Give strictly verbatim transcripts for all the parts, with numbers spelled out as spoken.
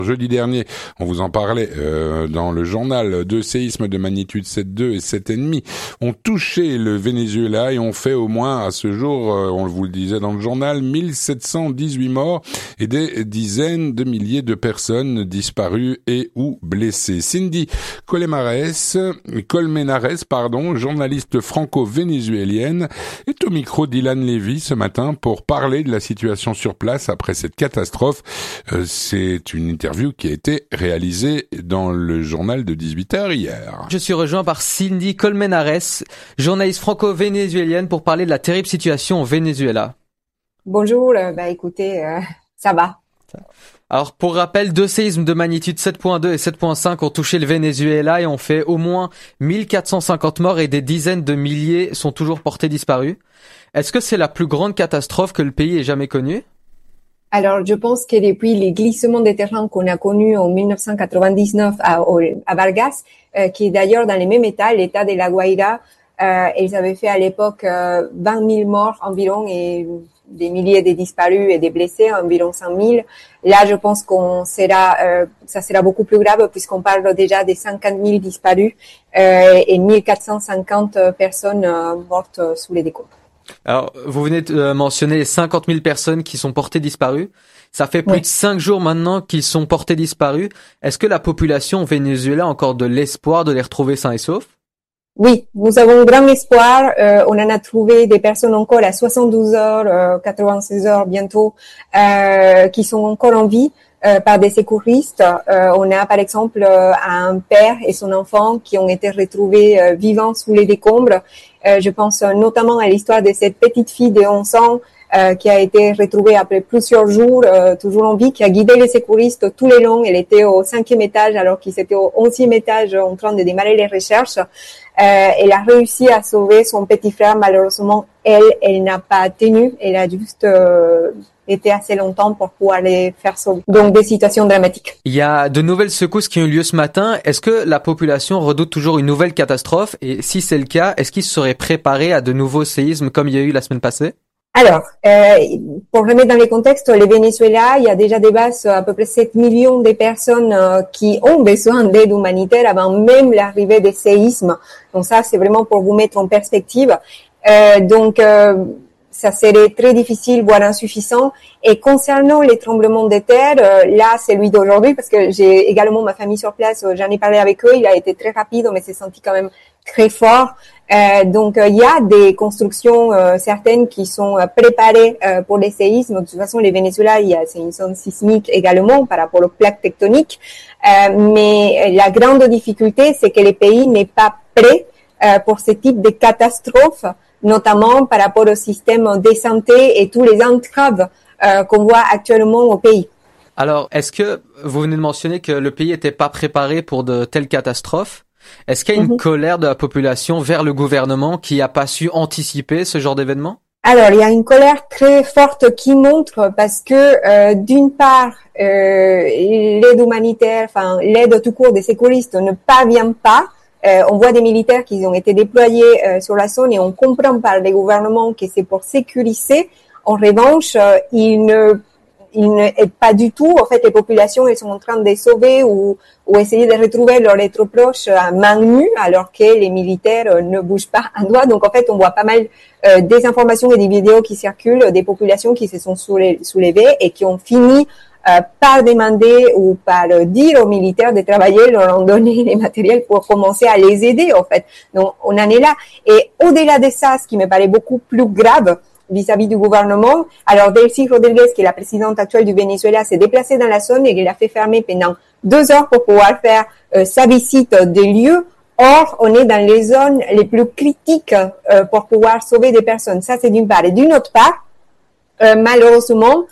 Jeudi dernier, on vous en parlait euh, dans le journal, deux séismes de magnitude sept virgule deux et sept virgule cinq ont touché le Venezuela et ont fait au moins à ce jour, euh, on vous le disait dans le journal, mille sept cent dix-huit morts et des dizaines de milliers de personnes disparues et ou blessées. Cindy Colmenares, Colmenares, pardon, journaliste franco-vénézuélienne, est au micro d'Ilan Levy ce matin pour parler de la situation sur place après cette catastrophe. Euh, c'est une interview qui a été réalisée dans le journal de dix-huit heures hier. Je suis rejoint par Cindy Colmenares, journaliste franco-vénézuélienne, pour parler de la terrible situation au Venezuela. Bonjour, bah écoutez, euh, ça va. Alors, pour rappel, deux séismes de magnitude sept virgule deux et sept virgule cinq ont touché le Venezuela et ont fait au moins mille quatre cent cinquante morts et des dizaines de milliers sont toujours portés disparus. Est-ce que c'est la plus grande catastrophe que le pays ait jamais connue? Alors, je pense que depuis les glissements de terrain qu'on a connus en mille neuf cent quatre-vingt-dix-neuf à, à Vargas, euh, qui est d'ailleurs dans les mêmes états, l'état de la Guaira, euh, ils avaient fait à l'époque euh, vingt mille morts environ et des milliers de disparus et des blessés, environ cent mille. Là, je pense qu'on sera, euh, ça sera beaucoup plus grave puisqu'on parle déjà des cinquante mille disparus euh, et mille quatre cent cinquante personnes euh, mortes sous les décombres. Alors, vous venez de mentionner les cinquante mille personnes qui sont portées disparues. Ça fait plus oui. de cinq jours maintenant qu'ils sont portés disparus. Est-ce que la population au Venezuela a encore de l'espoir de les retrouver sains et saufs? Oui, nous avons un grand espoir. Euh, on en a trouvé des personnes encore à soixante-douze heures, euh, quatre-vingt-seize heures bientôt, euh, qui sont encore en vie. Euh, par des secouristes. Euh, on a par exemple euh, un père et son enfant qui ont été retrouvés euh, vivants sous les décombres. Euh, je pense euh, notamment à l'histoire de cette petite fille de onze ans euh, qui a été retrouvée après plusieurs jours, euh, toujours en vie, qui a guidé les secouristes tout le long. Elle était au cinquième étage alors qu'ils étaient au onzième étage en train de démarrer les recherches. Euh, elle a réussi à sauver son petit frère. Malheureusement, elle, elle n'a pas tenu. Elle a juste euh, été assez longtemps pour pouvoir les faire sauver. Donc, des situations dramatiques. Il y a de nouvelles secousses qui ont eu lieu ce matin. Est-ce que la population redoute toujours une nouvelle catastrophe? Et si c'est le cas, est-ce qu'ils se seraient préparés à de nouveaux séismes comme il y a eu la semaine passée? Alors, euh, pour remettre dans les contextes, le Venezuela, il y a déjà des bases à peu près sept millions de personnes euh, qui ont besoin d'aide humanitaire avant même l'arrivée des séismes. Donc ça, c'est vraiment pour vous mettre en perspective. Euh, donc, euh, ça serait très difficile, voire insuffisant. Et concernant les tremblements de terre, euh, là, celui d'aujourd'hui, parce que j'ai également ma famille sur place, euh, j'en ai parlé avec eux, il a été très rapide, mais c'est senti quand même très fort. Euh, donc, il euh, y a des constructions euh, certaines qui sont euh, préparées euh, pour les séismes. De toute façon, les Venezuela, il y a c'est une zone sismique également par rapport aux plaques tectoniques. Euh, mais la grande difficulté, c'est que le pays n'est pas prêt euh, pour ce type de catastrophes, notamment par rapport au système de santé et tous les entraves euh, qu'on voit actuellement au pays. Alors, est-ce que vous venez de mentionner que le pays n'était pas préparé pour de telles catastrophes? Est-ce qu'il y a une mm-hmm. colère de la population vers le gouvernement qui n'a pas su anticiper ce genre d'événement? Alors, il y a une colère très forte qui montre parce que, euh, d'une part, euh, l'aide humanitaire, enfin l'aide tout court des secouristes ne parvient pas. Euh, on voit des militaires qui ont été déployés euh, sur la zone et on comprend par les gouvernements que c'est pour sécuriser. En revanche, euh, ils ne il n'est pas du tout, en fait, les populations, elles sont en train de les sauver ou, ou essayer de retrouver leurs êtres proches à main nue, alors que les militaires ne bougent pas un doigt. Donc, en fait, on voit pas mal euh, des informations et des vidéos qui circulent, des populations qui se sont soulevées et qui ont fini euh, par demander ou par dire aux militaires de travailler, leur en donner les matériels pour commencer à les aider, en fait. Donc, on en est là. Et au-delà de ça, ce qui me paraît beaucoup plus grave, vis-à-vis du gouvernement. Alors, Delcy Rodriguez, qui est la présidente actuelle du Venezuela, s'est déplacée dans la zone et il a fait fermer pendant deux heures pour pouvoir faire euh, sa visite des lieux. Or, on est dans les zones les plus critiques euh, pour pouvoir sauver des personnes. Ça, c'est d'une part. Et d'une autre part, euh, malheureusement,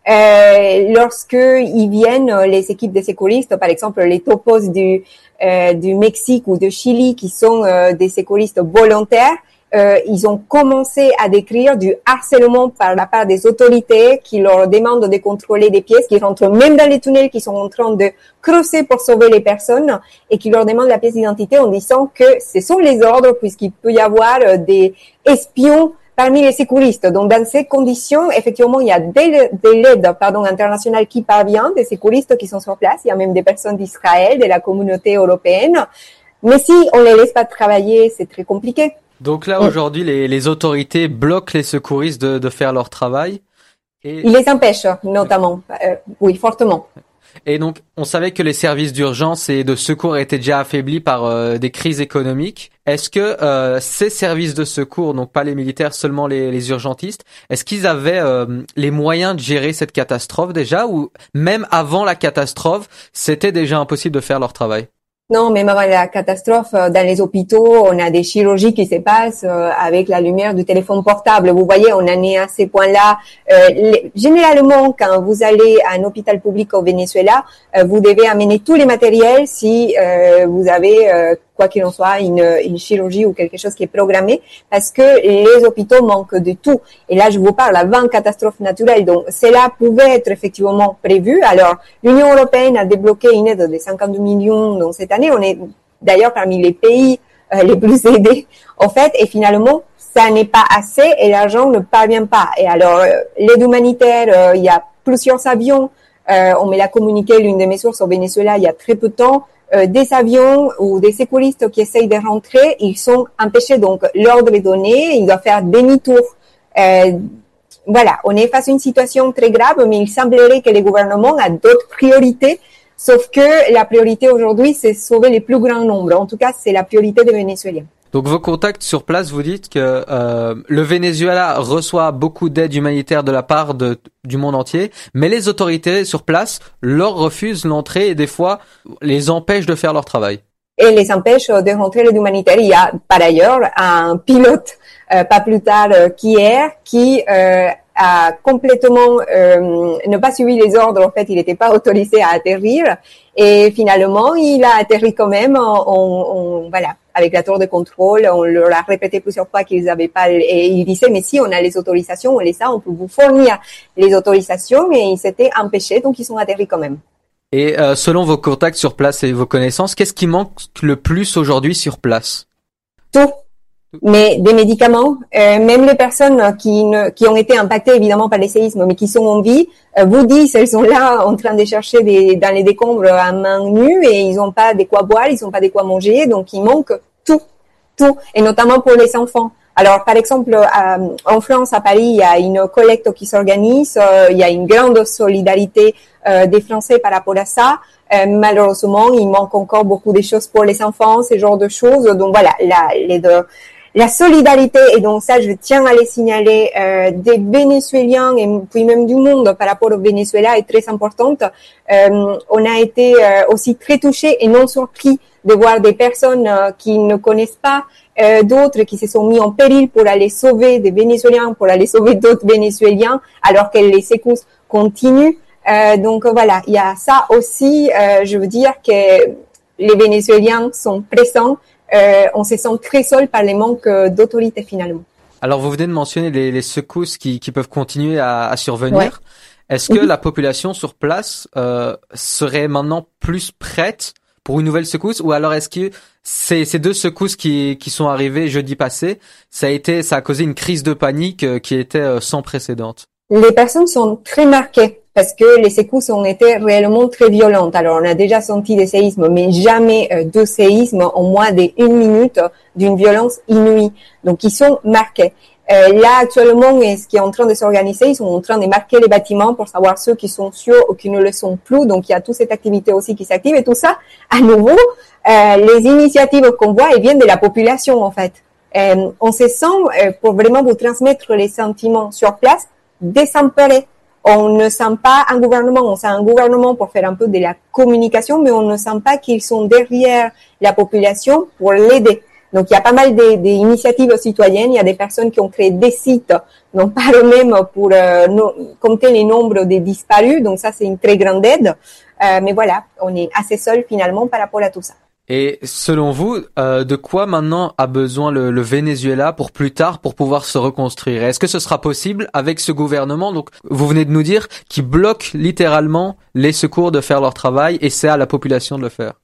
euh, lorsque ils viennent, les équipes de secouristes, par exemple les topos du, euh, du Mexique ou de Chili, qui sont euh, des secouristes volontaires, Euh, ils ont commencé à décrire du harcèlement par la part des autorités qui leur demandent de contrôler des pièces, qui rentrent même dans les tunnels, qui sont en train de creuser pour sauver les personnes et qui leur demandent la pièce d'identité en disant que ce sont les ordres puisqu'il peut y avoir euh, des espions parmi les secouristes. Donc, dans ces conditions, effectivement, il y a des, des l'aide, pardon, internationale qui parvient, des secouristes qui sont sur place. Il y a même des personnes d'Israël, de la communauté européenne. Mais si on les laisse pas travailler, c'est très compliqué. Donc là, aujourd'hui, les, les autorités bloquent les secouristes de, de faire leur travail. Et... Ils les empêchent, notamment. Euh, oui, fortement. Et donc, on savait que les services d'urgence et de secours étaient déjà affaiblis par euh, des crises économiques. Est-ce que euh, ces services de secours, donc pas les militaires, seulement les, les urgentistes, est-ce qu'ils avaient euh, les moyens de gérer cette catastrophe déjà, ou même avant la catastrophe, c'était déjà impossible de faire leur travail? Non, même avant la catastrophe, dans les hôpitaux, on a des chirurgies qui se passent avec la lumière du téléphone portable. Vous voyez, on en est à ces points-là. Euh, les, généralement, quand vous allez à un hôpital public au Venezuela, euh, vous devez amener tous les matériels si euh, vous avez, euh, quoi qu'il en soit, une, une chirurgie ou quelque chose qui est programmé, parce que les hôpitaux manquent de tout. Et là, je vous parle avant catastrophe naturelle. Donc, cela pouvait être effectivement prévu. Alors, l'Union européenne a débloqué une aide de cinquante millions dans cette année. On est d'ailleurs parmi les pays euh, les plus aidés, en fait. Et finalement, ça n'est pas assez et l'argent ne parvient pas. Et alors, euh, l'aide humanitaire, euh, il y a plusieurs avions. Euh, on me l'a communiqué, l'une de mes sources au Venezuela, il y a très peu de temps. Euh, des avions ou des secouristes qui essayent de rentrer, ils sont empêchés. Donc, l'ordre est donné, ils doivent faire demi-tour. Euh, voilà, on est face à une situation très grave, mais il semblerait que le gouvernement a d'autres priorités, sauf que la priorité aujourd'hui, c'est sauver les plus grands nombres. En tout cas, c'est la priorité des Vénézuéliens. Donc vos contacts sur place, vous dites que euh, le Venezuela reçoit beaucoup d'aide humanitaire de la part de, du monde entier, mais les autorités sur place leur refusent l'entrée et des fois les empêchent de faire leur travail. Et les empêchent de rentrer l'aide humanitaire. Il y a par ailleurs un pilote, euh, pas plus tard euh, qu'hier, qui euh, a complètement euh, ne pas suivi les ordres. En fait, il n'était pas autorisé à atterrir et finalement, il a atterri quand même. On, on, voilà. Avec la tour de contrôle, on leur a répété plusieurs fois qu'ils n'avaient pas, et ils disaient, mais si on a les autorisations, on les a, on peut vous fournir les autorisations, mais ils s'étaient empêchés, donc ils sont atterris quand même. Et euh, selon vos contacts sur place et vos connaissances, qu'est-ce qui manque le plus aujourd'hui sur place? Tout. Mais des médicaments, euh, même les personnes qui ne, qui ont été impactées évidemment par les séismes, mais qui sont en vie, euh, vous disent, elles sont là en train de chercher des, dans les décombres à main nue et ils n'ont pas de quoi boire, ils n'ont pas de quoi manger, donc il manque tout, tout, et notamment pour les enfants. Alors, par exemple, à, en France, à Paris, il y a une collecte qui s'organise, euh, il y a une grande solidarité euh, des Français par rapport à ça. Euh, malheureusement, il manque encore beaucoup de choses pour les enfants, ce genre de choses. Donc voilà, la, les deux. La solidarité, et donc ça, je tiens à les signaler, euh, des Vénézuéliens et puis même du monde par rapport au Venezuela est très importante. Euh, on a été euh, aussi très touchés et non surpris de voir des personnes euh, qui ne connaissent pas, euh, d'autres qui se sont mis en péril pour aller sauver des Vénézuéliens, pour aller sauver d'autres Vénézuéliens, alors que les secousses continuent. Euh, donc voilà, il y a ça aussi. Euh, je veux dire que les Vénézuéliens sont présents. Euh, on se sent très seul par les manques d'autorité finalement. Alors vous venez de mentionner les, les secousses qui, qui peuvent continuer à, à survenir. Ouais. Est-ce que mm-hmm. la population sur place euh, serait maintenant plus prête pour une nouvelle secousse, ou alors est-ce que ces, ces deux secousses qui, qui sont arrivées jeudi passé, ça a été, ça a causé une crise de panique euh, qui était euh, sans précédent? Les personnes sont très marquées parce que les secousses ont été réellement très violentes. Alors, on a déjà senti des séismes, mais jamais euh, deux séismes en moins d'une minute d'une violence inouïe. Donc, ils sont marqués. Euh, là, actuellement, ce qui est en train de s'organiser, ils sont en train de marquer les bâtiments pour savoir ceux qui sont sûrs ou qui ne le sont plus. Donc, il y a toute cette activité aussi qui s'active. Et tout ça, à nouveau, euh, les initiatives qu'on voit, elles viennent de la population, en fait. Euh, on se sent, euh, pour vraiment vous transmettre les sentiments sur place, désemparés. On ne sent pas un gouvernement, on sent un gouvernement pour faire un peu de la communication, mais on ne sent pas qu'ils sont derrière la population pour l'aider. Donc, il y a pas mal d'initiatives citoyennes, il y a des personnes qui ont créé des sites, non pas eux-mêmes pour euh, no, compter les nombres des disparus, donc ça, c'est une très grande aide. Euh, mais voilà, on est assez seul finalement par rapport à tout ça. Et selon vous, euh, de quoi maintenant a besoin le, le Venezuela pour plus tard, pour pouvoir se reconstruire? Est-ce que ce sera possible avec ce gouvernement, donc vous venez de nous dire, qui bloque littéralement les secours de faire leur travail, et c'est à la population de le faire?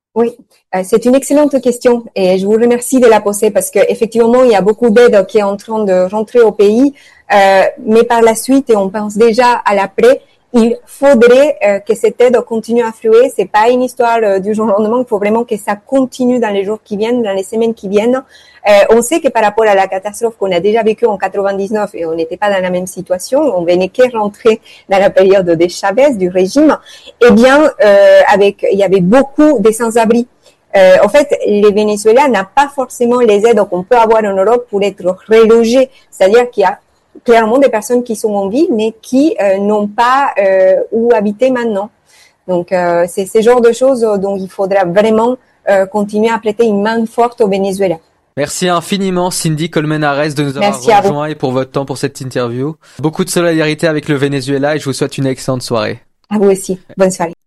Oui, euh, c'est une excellente question et je vous remercie de la poser parce que effectivement il y a beaucoup d'aide qui est en train de rentrer au pays, euh, mais par la suite et on pense déjà à l'après, il faudrait euh, que cette aide continue à fluer. C'est pas une histoire euh, du jour au lendemain. Il faut vraiment que ça continue dans les jours qui viennent, dans les semaines qui viennent. Euh, on sait que par rapport à la catastrophe qu'on a déjà vécue en quatre-vingt-dix-neuf et on n'était pas dans la même situation, on venait que rentrer dans la période de Chavez, du régime. Eh bien, euh, avec, il y avait beaucoup de sans-abri. Euh, en fait, les Vénézuéliens n'ont pas forcément les aides qu'on peut avoir en Europe pour être relogés. C'est-à-dire qu'il y a clairement des personnes qui sont en ville, mais qui euh, n'ont pas euh, où habiter maintenant. Donc, euh, c'est ce genre de choses dont il faudra vraiment euh, continuer à prêter une main forte au Venezuela. Merci infiniment Cindy Colmenares de nous avoir Merci rejoints et pour votre temps pour cette interview. Beaucoup de solidarité avec le Venezuela et je vous souhaite une excellente soirée. À vous aussi. Bonne soirée.